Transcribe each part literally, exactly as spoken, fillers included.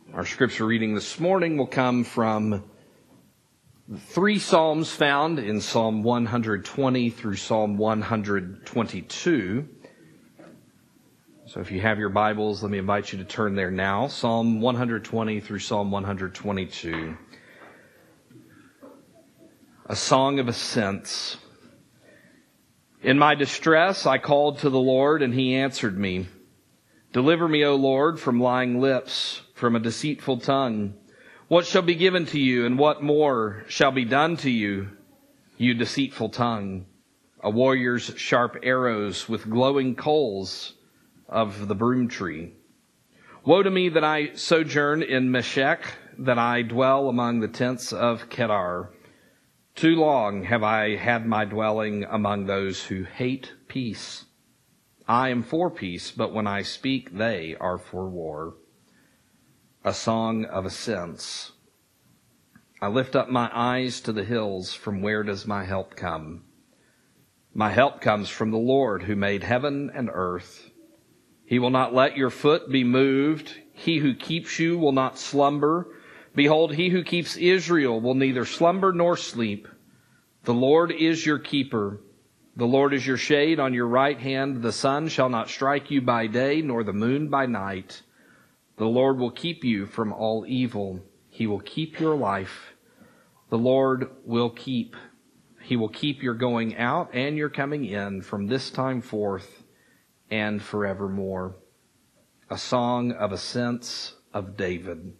Our scripture reading this morning will come from three psalms found in Psalm one twenty through Psalm one twenty-two. So if you have your Bibles, let me invite you to turn there now. Psalm one twenty through Psalm one twenty-two. A song of ascents. In my distress I called to the Lord, and he answered me. Deliver me, O Lord, from lying lips, from a deceitful tongue. What shall be given to you, and what more shall be done to you, you deceitful tongue? A warrior's sharp arrows with glowing coals of the broom tree. Woe to me that I sojourn in Meshech, that I dwell among the tents of Kedar. Too long have I had my dwelling among those who hate peace. I am for peace, but when I speak, they are for war. A song of ascents. I lift up my eyes to the hills. From where does my help come? My help comes from the Lord who made heaven and earth. He will not let your foot be moved. He who keeps you will not slumber. Behold, he who keeps Israel will neither slumber nor sleep. The Lord is your keeper. The Lord is your shade on your right hand. The sun shall not strike you by day, nor the moon by night. The Lord will keep you from all evil. He will keep your life. The Lord will keep. He will keep your going out and your coming in from this time forth and forevermore. A song of ascents of David.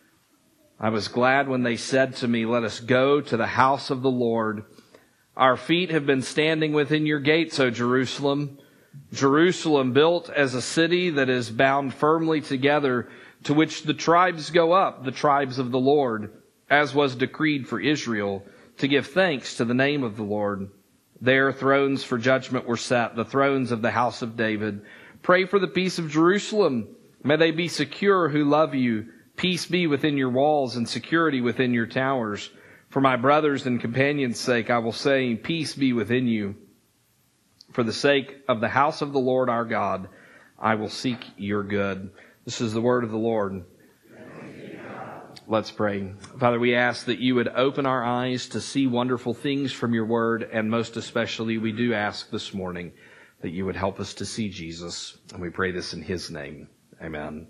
I was glad when they said to me, let us go to the house of the Lord. Our feet have been standing within your gates, O Jerusalem. Jerusalem, built as a city that is bound firmly together, to which the tribes go up, the tribes of the Lord, as was decreed for Israel, to give thanks to the name of the Lord. There thrones for judgment were set, the thrones of the house of David. Pray for the peace of Jerusalem. May they be secure who love you. Peace be within your walls and security within your towers. For my brothers and companions' sake, I will say, peace be within you. For the sake of the house of the Lord our God, I will seek your good. This is the word of the Lord. Let's pray. Father, we ask that you would open our eyes to see wonderful things from your word, and most especially we do ask this morning that you would help us to see Jesus. And we pray this in his name. Amen.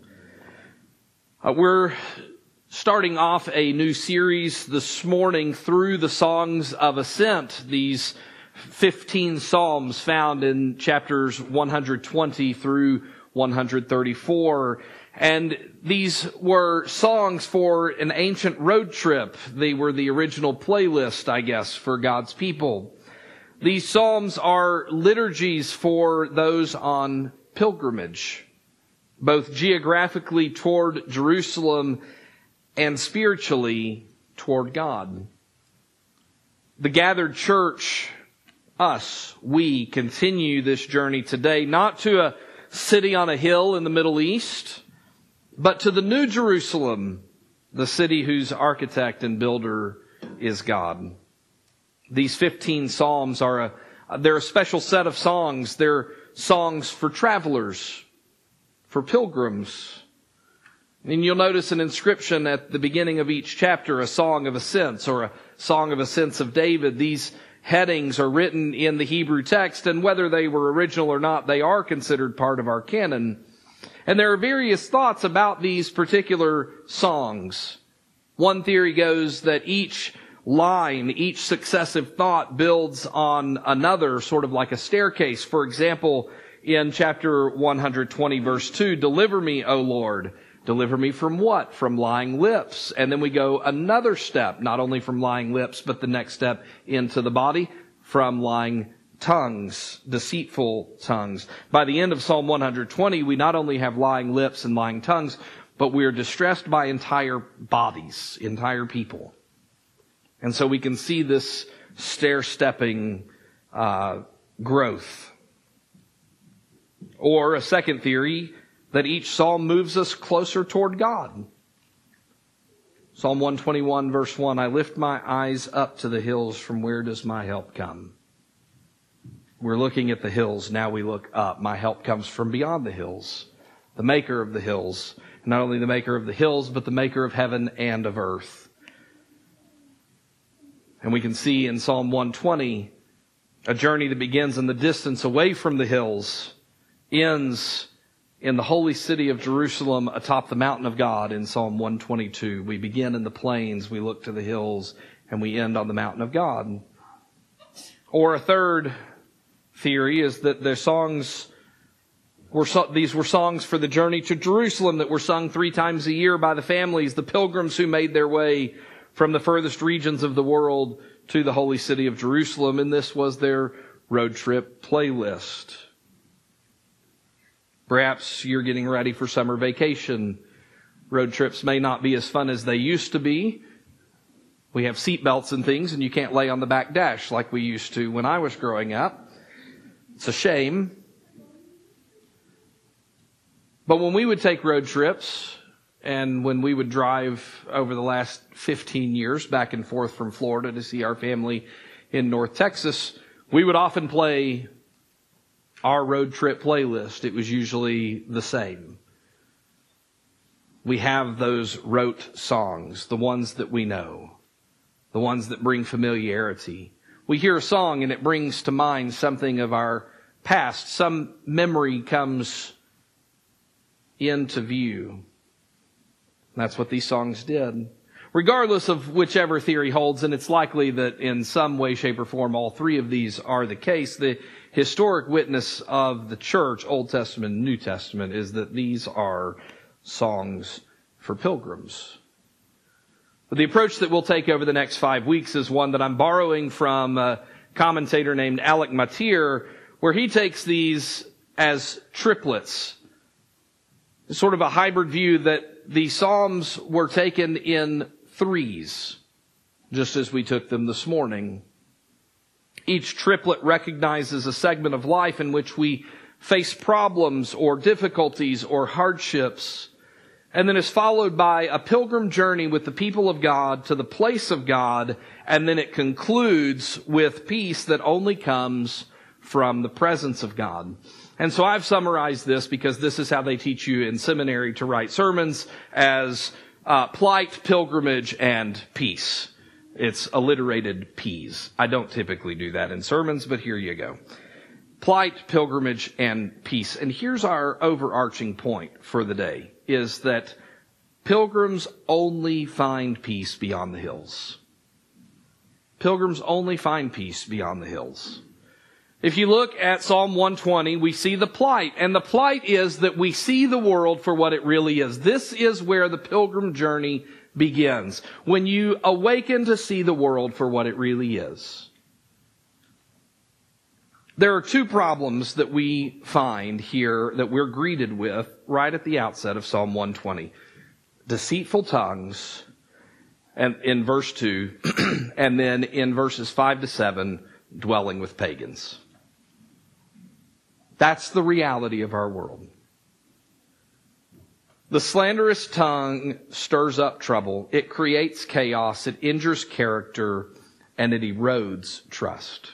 Uh, we're starting off a new series this morning through the Songs of Ascent, these fifteen psalms found in chapters one twenty through one thirty-four. And these were songs for an ancient road trip. They were the original playlist, I guess, for God's people. These psalms are liturgies for those on pilgrimage, both geographically toward Jerusalem and spiritually toward God. The gathered church, us, we continue this journey today, not to a city on a hill in the Middle East, but to the New Jerusalem, the city whose architect and builder is God. These fifteen psalms are a, they're a special set of songs. They're songs for travelers, for pilgrims. And you'll notice an inscription at the beginning of each chapter, a song of ascents or a song of ascents of David. These headings are written in the Hebrew text, and whether they were original or not, they are considered part of our canon. And there are various thoughts about these particular songs. One theory goes that each line, each successive thought builds on another, sort of like a staircase. For example, in chapter one twenty, verse two, deliver me, O Lord. Deliver me from what? From lying lips. And then we go another step, not only from lying lips, but the next step into the body, from lying tongues, deceitful tongues. By the end of Psalm one twenty, we not only have lying lips and lying tongues, but we are distressed by entire bodies, entire people. And so we can see this stair-stepping uh, growth. Or a second theory, that each psalm moves us closer toward God. Psalm one twenty-one, verse one, I lift my eyes up to the hills. From where does my help come? We're looking at the hills. Now we look up. My help comes from beyond the hills, the maker of the hills. not only the maker of the hills, but the maker of heaven and of earth. And we can see in Psalm one twenty, a journey that begins in the distance away from the hills, ends in the holy city of Jerusalem atop the mountain of God in Psalm one twenty-two. We begin in the plains, we look to the hills, and we end on the mountain of God. Or a third theory is that their songs were so, these were songs for the journey to Jerusalem that were sung three times a year by the families, the pilgrims who made their way from the furthest regions of the world to the holy city of Jerusalem, and this was their road trip playlist. Perhaps you're getting ready for summer vacation. Road trips may not be as fun as they used to be. We have seat belts and things, and you can't lay on the back dash like we used to when I was growing up. It's a shame. But when we would take road trips, and when we would drive over the last fifteen years back and forth from Florida to see our family in North Texas, we would often play our road trip playlist. It was usually the same. We have those rote songs, the ones that we know, the ones that bring familiarity. We hear a song and it brings to mind something of our past. Some memory comes into view. That's what these songs did. Regardless of whichever theory holds, and it's likely that in some way, shape, or form all three of these are the case, the historic witness of the church, Old Testament and New Testament, is that these are songs for pilgrims. But the approach that we'll take over the next five weeks is one that I'm borrowing from a commentator named Alec Motyer, where he takes these as triplets. Sort of a hybrid view that the Psalms were taken in threes, just as we took them this morning. Each triplet recognizes a segment of life in which we face problems or difficulties or hardships, and then is followed by a pilgrim journey with the people of God to the place of God, and then it concludes with peace that only comes from the presence of God. And so I've summarized this because this is how they teach you in seminary to write sermons, as uh, plight, pilgrimage, and peace. It's alliterated P's. I don't typically do that in sermons, but here you go. Plight, pilgrimage, and peace. And here's our overarching point for the day, is that pilgrims only find peace beyond the hills. Pilgrims only find peace beyond the hills. If you look at Psalm one twenty, we see the plight. And the plight is that we see the world for what it really is. This is where the pilgrim journey begins. When you awaken to see the world for what it really is. There are two problems that we find here that we're greeted with right at the outset of Psalm one twenty. Deceitful tongues, and in verse two, and then in verses five to seven, dwelling with pagans. That's the reality of our world. The slanderous tongue stirs up trouble. It creates chaos. It injures character, and it erodes trust.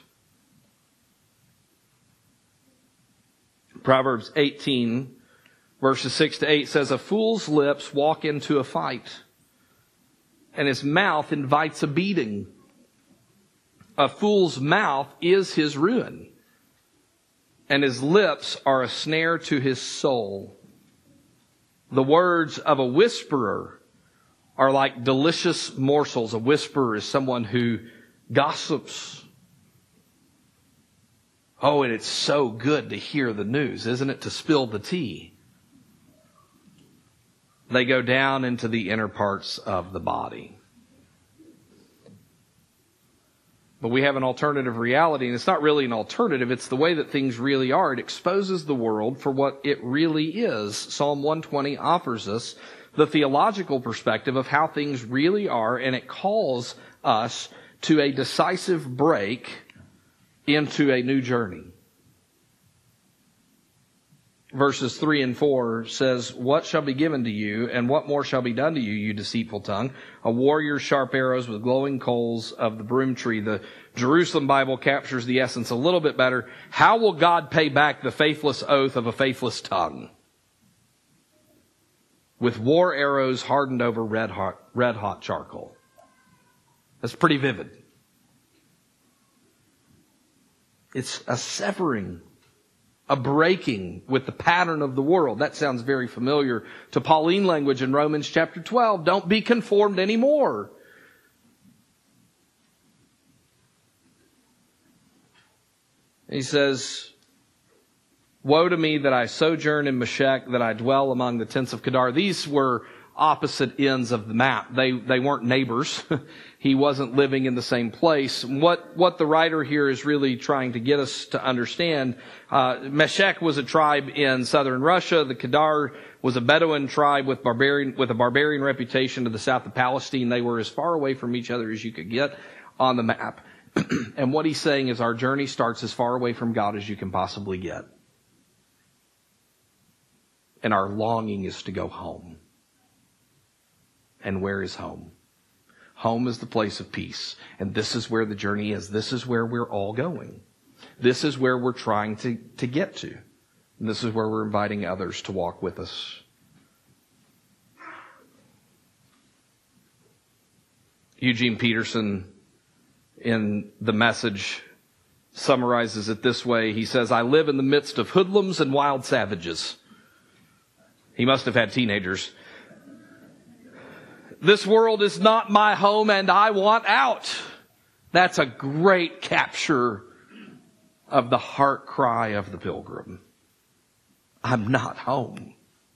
Proverbs eighteen, verses six to eight says, "A fool's lips walk into a fight, and his mouth invites a beating. A fool's mouth is his ruin, and his lips are a snare to his soul. The words of a whisperer are like delicious morsels." A whisperer is someone who gossips. Oh, and it's so good to hear the news, isn't it? To spill the tea. They go down into the inner parts of the body. But we have an alternative reality, and it's not really an alternative, it's the way that things really are. It exposes the world for what it really is. Psalm one twenty offers us the theological perspective of how things really are, and it calls us to a decisive break into a new journey. Verses three and four says, "What shall be given to you, and what more shall be done to you, you deceitful tongue? A warrior's sharp arrows with glowing coals of the broom tree." The Jerusalem Bible captures the essence a little bit better. How will God pay back the faithless oath of a faithless tongue? with war arrows hardened over red hot, red hot charcoal. That's pretty vivid. It's a severing, a breaking with the pattern of the world. That sounds very familiar to Pauline language in Romans chapter twelve. Don't be conformed anymore. He says, woe to me that I sojourn in Meshech, that I dwell among the tents of Kedar. These were opposite ends of the map. They they weren't neighbors. He wasn't living in the same place. What what the writer here is really trying to get us to understand, uh, Meshech was a tribe in southern Russia. The Kedar was a Bedouin tribe with barbarian with a barbarian reputation to the south of Palestine. They were as far away from each other as you could get on the map. And what he's saying is our journey starts as far away from God as you can possibly get. And our longing is to go home. And where is home? Home is the place of peace. And this is where the journey is. This is where we're all going. This is where we're trying to, to get to. And this is where we're inviting others to walk with us. Eugene Peterson, in The Message, summarizes it this way. He says, I live in the midst of hoodlums and wild savages. He must have had teenagers. This world is not my home and I want out. That's a great capture of the heart cry of the pilgrim. I'm not home.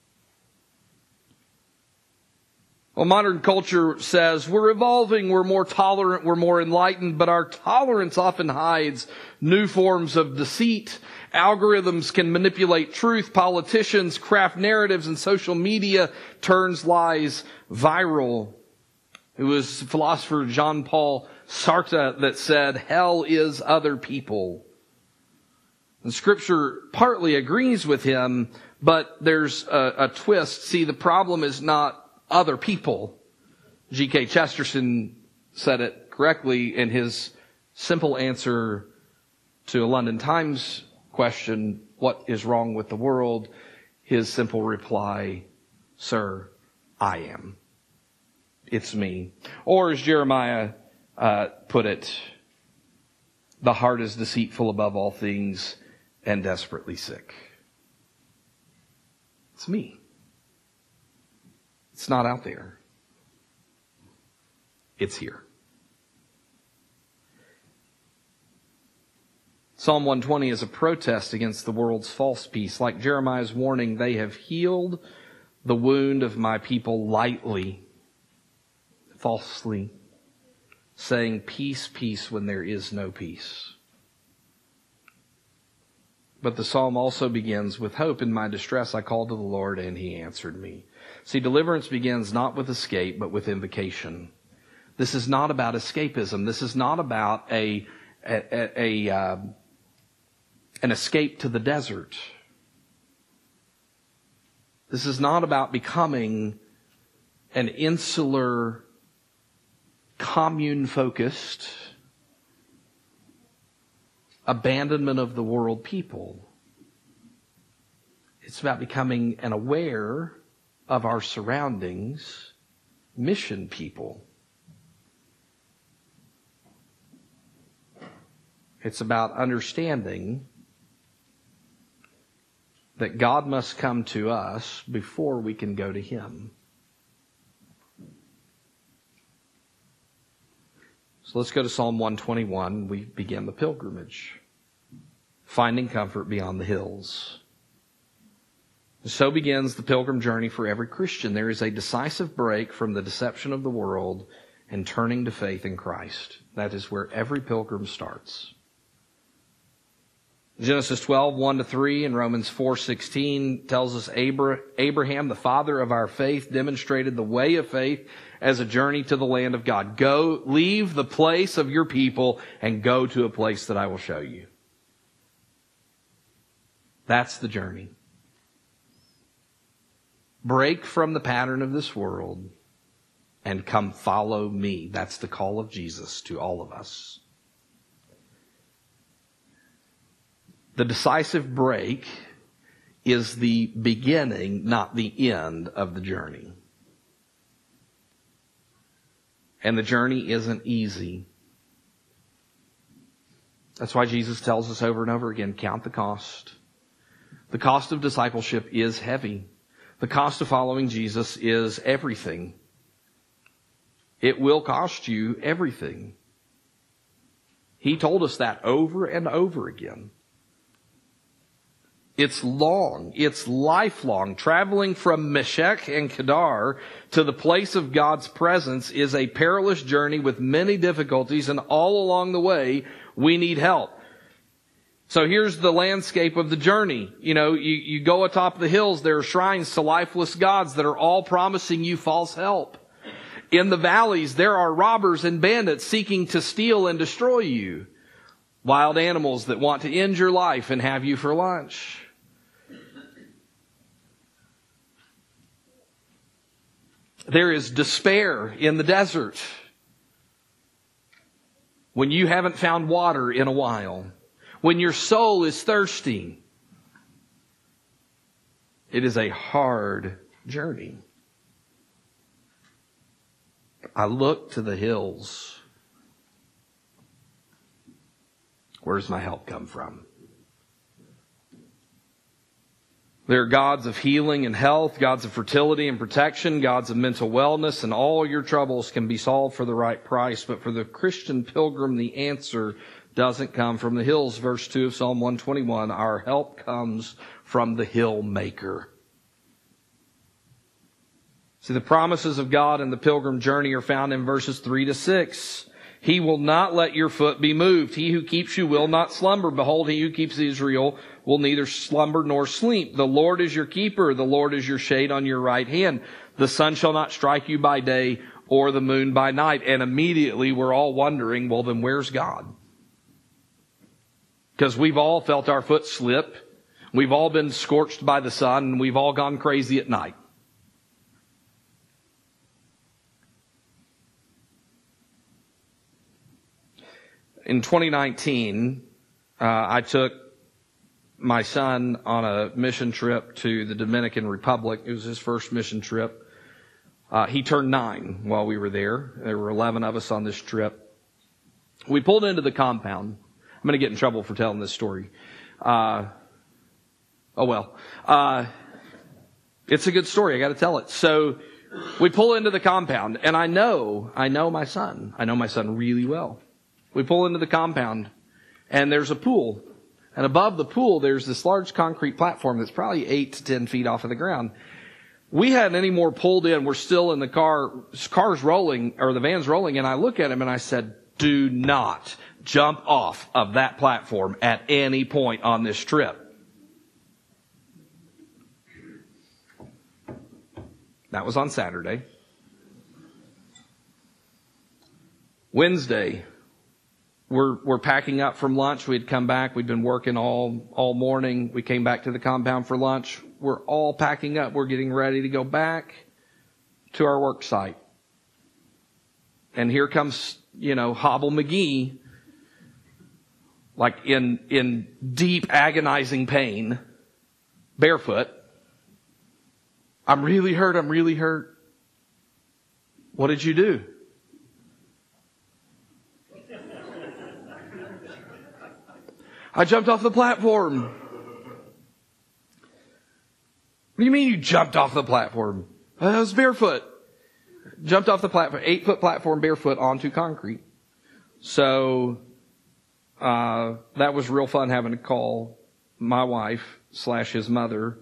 Well, modern culture says we're evolving, we're more tolerant, we're more enlightened, but our tolerance often hides new forms of deceit. Algorithms can manipulate truth. Politicians craft narratives, and social media turns lies viral. It was philosopher Jean-Paul Sartre that said, hell is other people. And Scripture partly agrees with him, but there's a, a twist. See, the problem is not other people. G K Chesterton said it correctly in his simple answer to a London Times question, what is wrong with the world? His simple reply, sir, I am. It's me. Or as Jeremiah uh, put it, the heart is deceitful above all things and desperately sick. It's me. It's not out there. It's here. Psalm one twenty is a protest against the world's false peace. Like Jeremiah's warning, they have healed the wound of my people lightly, falsely, saying peace, peace when there is no peace. But the psalm also begins with hope. In my distress I called to the Lord and he answered me. See, deliverance begins not with escape, but with invocation. This is not about escapism. This is not about a, a, a, a uh, an escape to the desert. This is not about becoming an insular, commune-focused abandonment of the world people. It's about becoming an aware of our surroundings, mission people. It's about understanding that God must come to us before we can go to Him. So let's go to Psalm one twenty-one. We begin the pilgrimage, finding comfort beyond the hills. So begins the pilgrim journey for every Christian. There is a decisive break from the deception of the world and turning to faith in Christ. That is where every pilgrim starts. Genesis twelve, one to three and Romans four sixteen tells us Abraham, the father of our faith, demonstrated the way of faith as a journey to the land of God. Go, leave the place of your people and go to a place that I will show you. That's the journey. Break from the pattern of this world and come follow me. That's the call of Jesus to all of us. The decisive break is the beginning, not the end of the journey. And the journey isn't easy. That's why Jesus tells us over and over again, count the cost. The cost of discipleship is heavy. The cost of following Jesus is everything. It will cost you everything. He told us that over and over again. It's long. It's lifelong. Traveling from Meshech and Kedar to the place of God's presence is a perilous journey with many difficulties, and all along the way, we need help. So here's the landscape of the journey. You know, you, you go atop the hills, there are shrines to lifeless gods that are all promising you false help. In the valleys, there are robbers and bandits seeking to steal and destroy you. Wild animals that want to end your life and have you for lunch. There is despair in the desert when you haven't found water in a while. When your soul is thirsty. It is a hard journey. I look to the hills. Where does my help come from? There are gods of healing and health, gods of fertility and protection, gods of mental wellness, and all your troubles can be solved for the right price. But for the Christian pilgrim, the answer doesn't come from the hills. Verse two of Psalm one twenty-one, our help comes from the hill maker. See, the promises of God in the pilgrim journey are found in verses three to six. He will not let your foot be moved. He who keeps you will not slumber. Behold, he who keeps Israel will neither slumber nor sleep. The Lord is your keeper. The Lord is your shade on your right hand. The sun shall not strike you by day or the moon by night. And immediately we're all wondering, well, then where's God? Because we've all felt our foot slip. We've all been scorched by the sun, and we've all gone crazy at night. In twenty nineteen, uh, I took my son on a mission trip to the Dominican Republic. It was his first mission trip. Uh, he turned nine while we were there. There were eleven of us on this trip. We pulled into the compound. I'm going to get in trouble for telling this story. Uh, oh well. Uh, it's a good story. I got to tell it. So we pull into the compound, and I know, I know my son. I know my son really well. We pull into the compound, and there's a pool. And above the pool, there's this large concrete platform that's probably eight to ten feet off of the ground. We hadn't any more pulled in. We're still in the car. Car's rolling, or the van's rolling, and I look at him and I said, do not jump off of that platform at any point on this trip. That was on Saturday. Wednesday, we're we're packing up from lunch. We'd come back. We'd been working all all morning. We came back to the compound for lunch. We're all packing up. We're getting ready to go back to our work site. And here comes, you know, Hobble McGee, like in in deep agonizing pain, barefoot. I'm really hurt. I'm really hurt. What did you do? I jumped off the platform. What do you mean you jumped off the platform? I was barefoot. Jumped off the platform, eight foot platform barefoot onto concrete. So, uh, that was real fun having to call my wife slash his mother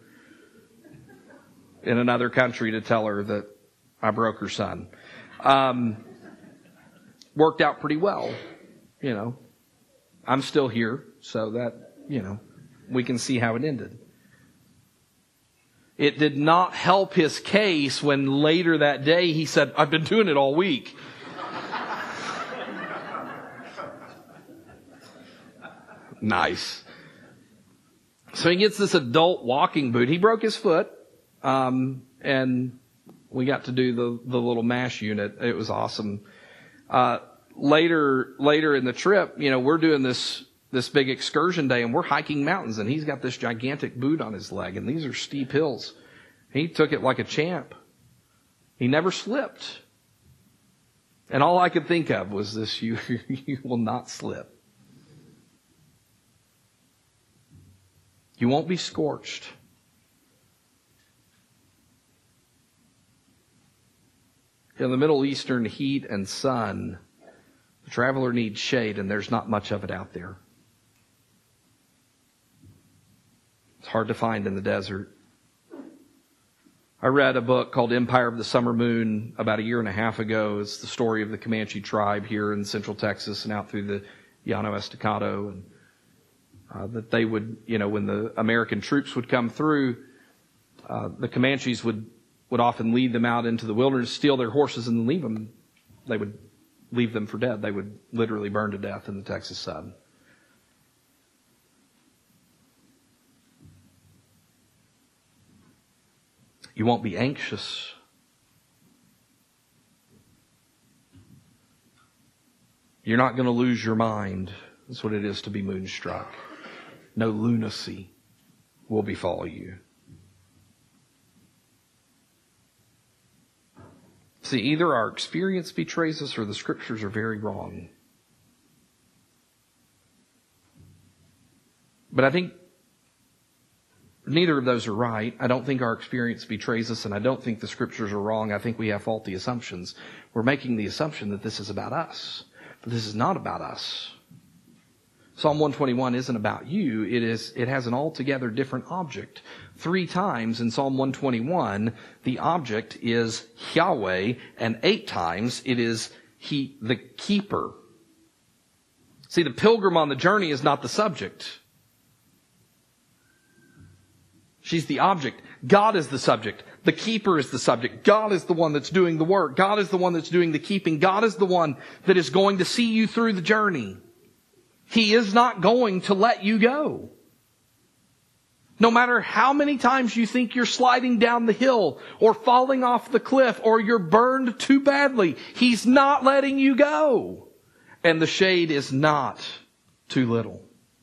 in another country to tell her that I broke her son. Um, worked out pretty well, you know. I'm still here, so that, you know, we can see how it ended. It did not help his case when later that day he said, I've been doing it all week. Nice. So he gets this adult walking boot. He broke his foot, um, and we got to do the, the little MASH unit. It was awesome. Uh, later, later in the trip, you know, we're doing this this big excursion day, and we're hiking mountains, and he's got this gigantic boot on his leg, and these are steep hills. He took it like a champ. He never slipped. And all I could think of was this, you, you will not slip. You won't be scorched. In the Middle Eastern heat and sun, the traveler needs shade, and there's not much of it out there. It's hard to find in the desert. I read a book called Empire of the Summer Moon about a year and a half ago. It's the story of the Comanche tribe here in central Texas and out through the Llano Estacado. And uh, that they would, you know, when the American troops would come through, uh, the Comanches would would often lead them out into the wilderness, steal their horses, and leave them. They would leave them for dead. They would literally burn to death in the Texas sun. You won't be anxious. You're not going to lose your mind. That's what it is to be moonstruck. No lunacy will befall you. See, either our experience betrays us or the Scriptures are very wrong. But I think neither of those are right. I don't think our experience betrays us, and I don't think the Scriptures are wrong. I think we have faulty assumptions. We're making the assumption that this is about us. But this is not about us. Psalm one twenty-one isn't about you. It is, it has an altogether different object. Three times in Psalm one twenty-one, the object is Yahweh, and eight times it is He, the keeper. See, the pilgrim on the journey is not the subject. She's the object. God is the subject. The keeper is the subject. God is the one that's doing the work. God is the one that's doing the keeping. God is the one that is going to see you through the journey. He is not going to let you go. No matter how many times you think you're sliding down the hill or falling off the cliff or you're burned too badly, He's not letting you go. And the shade is not too little.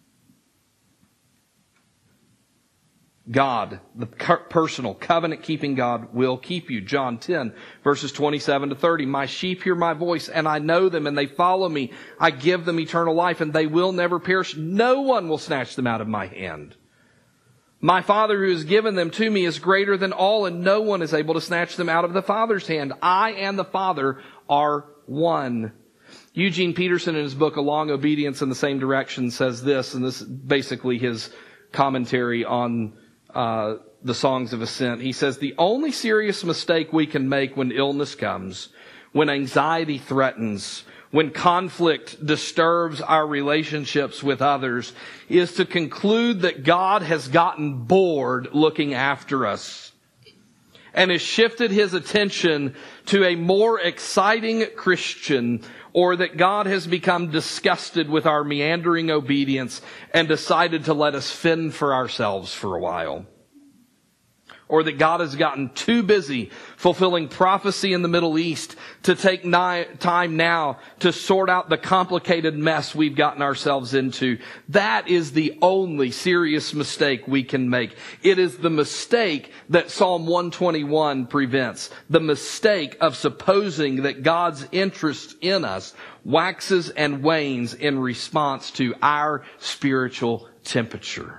God, the personal covenant-keeping God, will keep you. John ten, verses twenty-seven to thirty. My sheep hear my voice, and I know them, and they follow me. I give them eternal life, and they will never perish. No one will snatch them out of my hand. My Father who has given them to me is greater than all, and no one is able to snatch them out of the Father's hand. I and the Father are one. Eugene Peterson, in his book, A Long Obedience in the Same Direction, says this, and this is basically his commentary on Uh, the Songs of Ascent. He says, the only serious mistake we can make when illness comes, when anxiety threatens, when conflict disturbs our relationships with others, is to conclude that God has gotten bored looking after us and has shifted His attention to a more exciting Christian, or that God has become disgusted with our meandering obedience and decided to let us fend for ourselves for a while. Or that God has gotten too busy fulfilling prophecy in the Middle East to take ni- time now to sort out the complicated mess we've gotten ourselves into. That is the only serious mistake we can make. It is the mistake that Psalm one twenty-one prevents. The mistake of supposing that God's interest in us waxes and wanes in response to our spiritual temperature.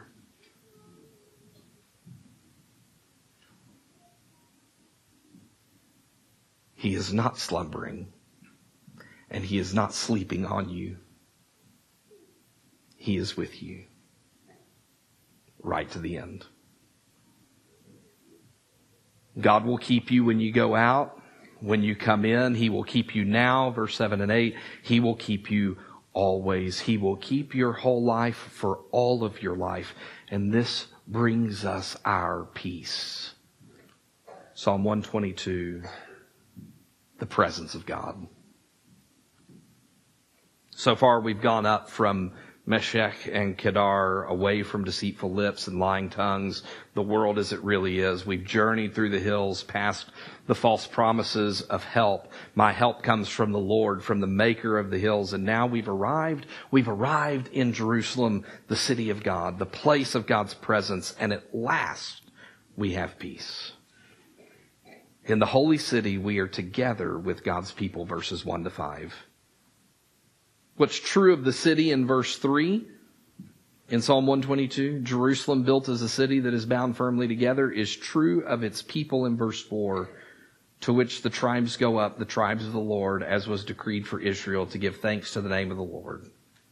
He is not slumbering, and He is not sleeping on you. He is with you right to the end. God will keep you when you go out, when you come in. He will keep you now, verse seven and eight. He will keep you always. He will keep your whole life for all of your life. And this brings us our peace. Psalm one twenty-two. The presence of God. So far we've gone up from Meshech and Kedar, away from deceitful lips and lying tongues, the world as it really is. We've journeyed through the hills past the false promises of help. My help comes from the Lord, from the maker of the hills. And now we've arrived, we've arrived in Jerusalem, the city of God, the place of God's presence. And at last we have peace. In the holy city, we are together with God's people, verses one to five. What's true of the city in verse three, in Psalm one twenty-two, Jerusalem built as a city that is bound firmly together, is true of its people in verse four, to which the tribes go up, the tribes of the Lord, as was decreed for Israel, to give thanks to the name of the Lord.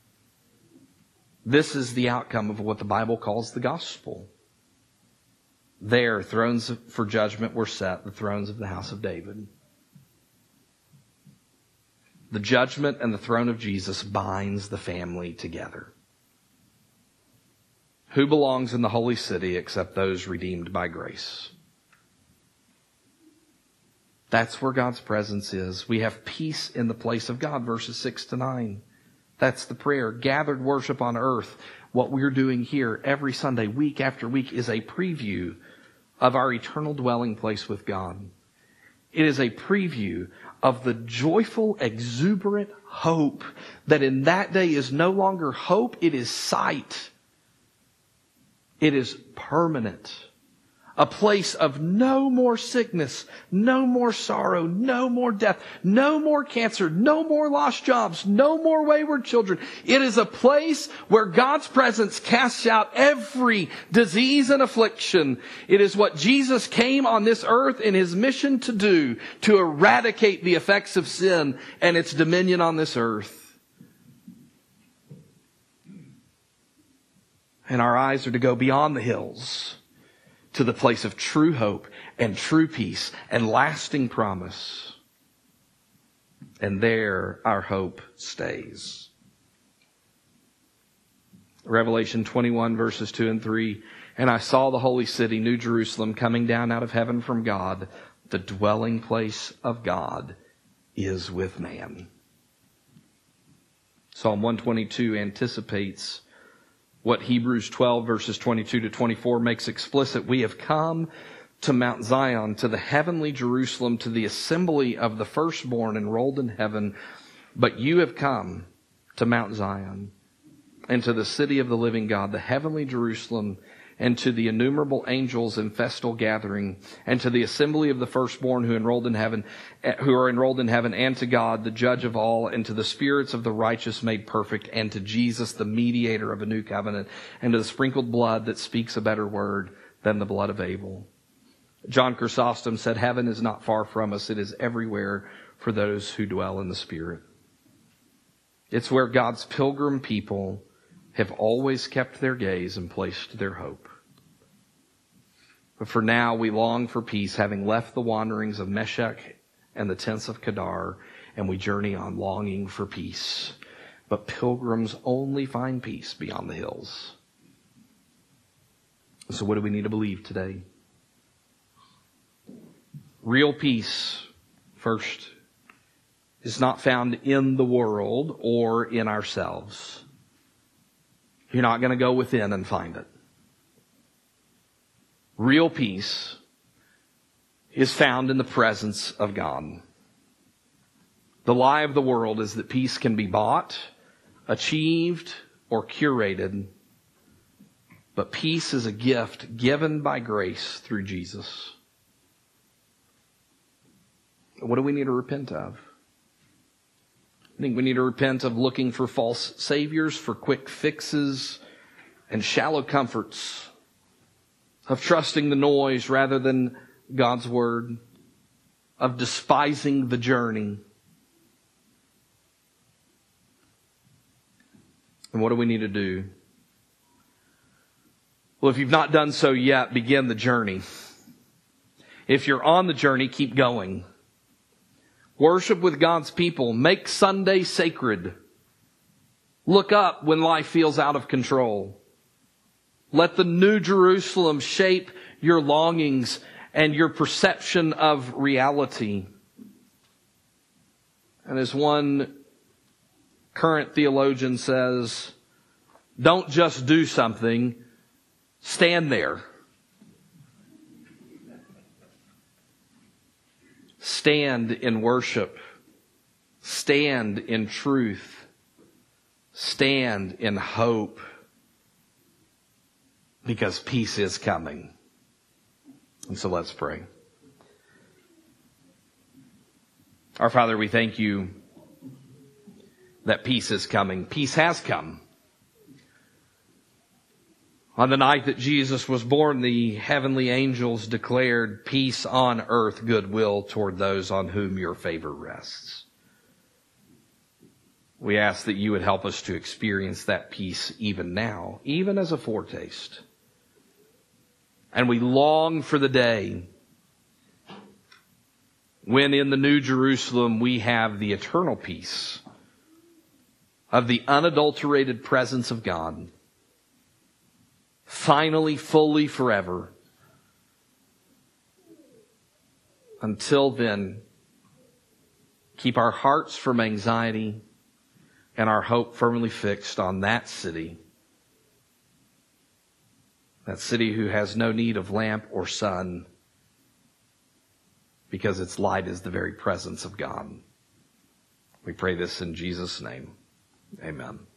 This is the outcome of what the Bible calls the gospel. There, thrones for judgment were set, the thrones of the house of David. The judgment and the throne of Jesus binds the family together. Who belongs in the holy city except those redeemed by grace? That's where God's presence is. We have peace in the place of God, verses six to nine. That's the prayer. Gathered worship on earth. What we're doing here every Sunday, week after week, is a preview of our eternal dwelling place with God. It is a preview of the joyful, exuberant hope that in that day is no longer hope, it is sight. It is permanent. A place of no more sickness, no more sorrow, no more death, no more cancer, no more lost jobs, no more wayward children. It is a place where God's presence casts out every disease and affliction. It is what Jesus came on this earth in His mission to do, to eradicate the effects of sin and its dominion on this earth. And our eyes are to go beyond the hills to the place of true hope and true peace and lasting promise. And there our hope stays. Revelation twenty-one verses two and three. And I saw the holy city, New Jerusalem, coming down out of heaven from God. The dwelling place of God is with man. Psalm one twenty-two anticipates what Hebrews twelve verses twenty-two to twenty-four makes explicit. We have come to Mount Zion, to the heavenly Jerusalem, to the assembly of the firstborn enrolled in heaven. But you have come to Mount Zion and to the city of the living God, the heavenly Jerusalem, and to the innumerable angels in festal gathering, and to the assembly of the firstborn who enrolled in heaven, who are enrolled in heaven, and to God, the judge of all, and to the spirits of the righteous made perfect, and to Jesus, the mediator of a new covenant, and to the sprinkled blood that speaks a better word than the blood of Abel. John Chrysostom said, heaven is not far from us. It is everywhere for those who dwell in the Spirit. It's where God's pilgrim people have always kept their gaze and placed their hope. But for now, we long for peace, having left the wanderings of Meshech and the tents of Kedar, and we journey on longing for peace. But pilgrims only find peace beyond the hills. So what do we need to believe today? Real peace, first, is not found in the world or in ourselves. You're not going to go within and find it. Real peace is found in the presence of God. The lie of the world is that peace can be bought, achieved, or curated. But peace is a gift given by grace through Jesus. What do we need to repent of? I think we need to repent of looking for false saviors, for quick fixes and shallow comforts, of trusting the noise rather than God's word, of despising the journey. And what do we need to do? Well, if you've not done so yet, begin the journey. If you're on the journey, keep going. Worship with God's people. Make Sunday sacred. Look up when life feels out of control. Let the New Jerusalem shape your longings and your perception of reality. And as one current theologian says, Don't just do something. Stand there. Stand in worship. Stand in truth. Stand in hope. Because peace is coming. And so let's pray. Our Father, we thank you that peace is coming. Peace has come. On the night that Jesus was born, the heavenly angels declared peace on earth, goodwill toward those on whom your favor rests. We ask that you would help us to experience that peace even now, even as a foretaste. And we long for the day when in the New Jerusalem we have the eternal peace of the unadulterated presence of God, finally, fully, forever. Until then, keep our hearts from anxiety and our hope firmly fixed on that city. That city who has no need of lamp or sun, because its light is the very presence of God. We pray this in Jesus' name. Amen.